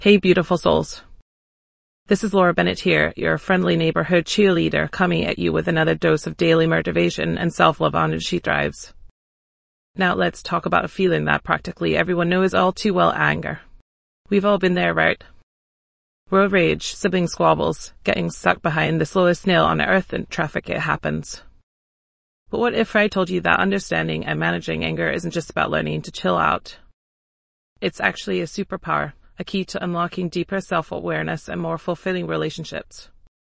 Hey, beautiful souls. This is Laura Bennett here, your friendly neighborhood cheerleader, coming at you with another dose of daily motivation and self-love on She Thrives. Now let's talk about a feeling that practically everyone knows all too well: anger. We've all been there, right? Road rage, sibling squabbles, getting stuck behind the slowest snail on earth in traffic, it happens. But what if I told you that understanding and managing anger isn't just about learning to chill out? It's actually a superpower, a key to unlocking deeper self-awareness and more fulfilling relationships.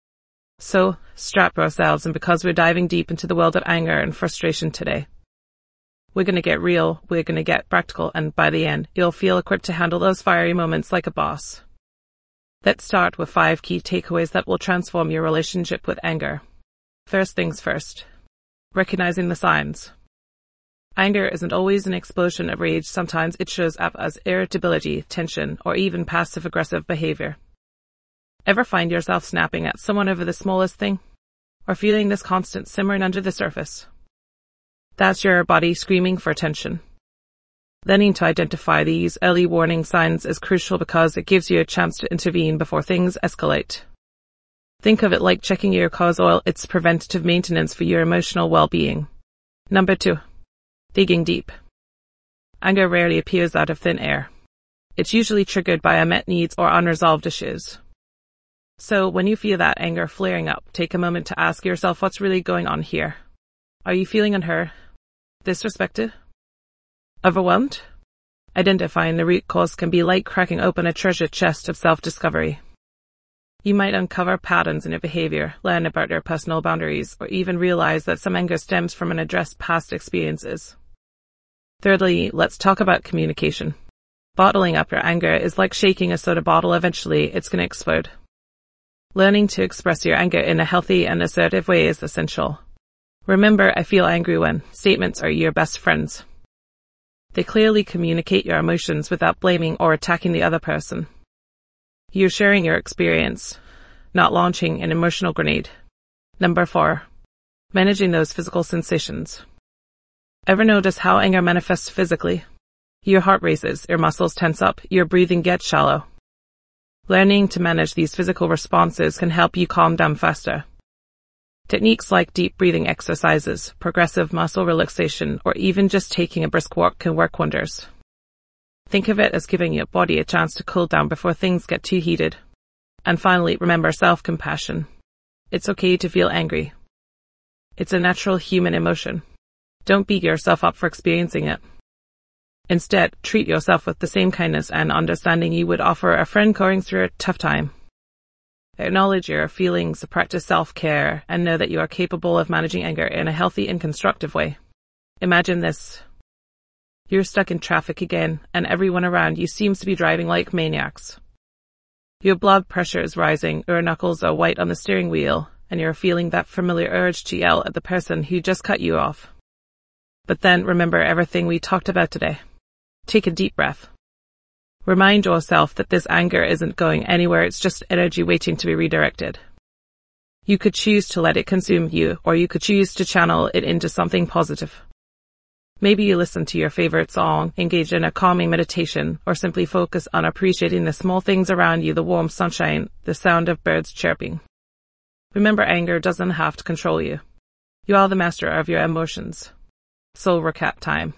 So, strap yourselves, and because we're diving deep into the world of anger and frustration today, we're going to get real, we're going to get practical, and by the end, you'll feel equipped to handle those fiery moments like a boss. Let's start with 5 key takeaways that will transform your relationship with anger. First things first, recognizing the signs. Anger isn't always an explosion of rage. Sometimes it shows up as irritability, tension, or even passive-aggressive behavior. Ever find yourself snapping at someone over the smallest thing? Or feeling this constant simmering under the surface? That's your body screaming for attention. Learning to identify these early warning signs is crucial because it gives you a chance to intervene before things escalate. Think of it like checking your car's oil. It's preventative maintenance for your emotional well-being. Number 2. Digging deep. Anger rarely appears out of thin air. It's usually triggered by unmet needs or unresolved issues. So when you feel that anger flaring up, take a moment to ask yourself what's really going on here. Are you feeling unheard? Disrespected? Overwhelmed? Identifying the root cause can be like cracking open a treasure chest of self-discovery. You might uncover patterns in your behavior, learn about your personal boundaries, or even realize that some anger stems from unaddressed past experiences. Thirdly, let's talk about communication. Bottling up your anger is like shaking a soda bottle. Eventually, it's going to explode. Learning to express your anger in a healthy and assertive way is essential. Remember, I feel angry when statements are your best friends. They clearly communicate your emotions without blaming or attacking the other person. You're sharing your experience, not launching an emotional grenade. Number 4. Managing those physical sensations. Ever notice how anger manifests physically? Your heart races, your muscles tense up, your breathing gets shallow. Learning to manage these physical responses can help you calm down faster. Techniques like deep breathing exercises, progressive muscle relaxation, or even just taking a brisk walk can work wonders. Think of it as giving your body a chance to cool down before things get too heated. And finally, remember self-compassion. It's okay to feel angry. It's a natural human emotion. Don't beat yourself up for experiencing it. Instead, treat yourself with the same kindness and understanding you would offer a friend going through a tough time. Acknowledge your feelings, practice self-care, and know that you are capable of managing anger in a healthy and constructive way. Imagine this. You're stuck in traffic again, and everyone around you seems to be driving like maniacs. Your blood pressure is rising, your knuckles are white on the steering wheel, and you're feeling that familiar urge to yell at the person who just cut you off. But then remember everything we talked about today. Take a deep breath. Remind yourself that this anger isn't going anywhere, it's just energy waiting to be redirected. You could choose to let it consume you, or you could choose to channel it into something positive. Maybe you listen to your favorite song, engage in a calming meditation, or simply focus on appreciating the small things around you: the warm sunshine, the sound of birds chirping. Remember, anger doesn't have to control you. You are the master of your emotions. Soul recap time.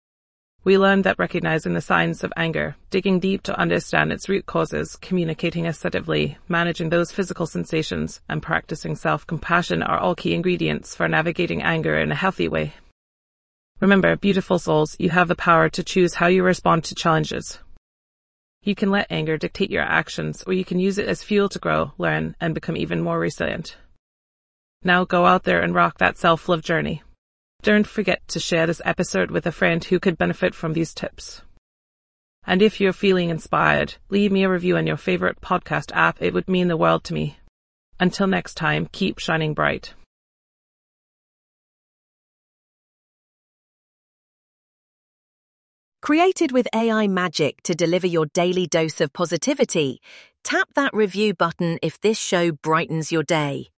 We learned that recognizing the signs of anger, digging deep to understand its root causes, communicating assertively, managing those physical sensations, and practicing self-compassion are all key ingredients for navigating anger in a healthy way. Remember, beautiful souls, you have the power to choose how you respond to challenges. You can let anger dictate your actions, or you can use it as fuel to grow, learn, and become even more resilient. Now go out there and rock that self-love journey. Don't forget to share this episode with a friend who could benefit from these tips. And if you're feeling inspired, leave me a review on your favorite podcast app. It would mean the world to me. Until next time, keep shining bright. Created with AI magic to deliver your daily dose of positivity, tap that review button if this show brightens your day.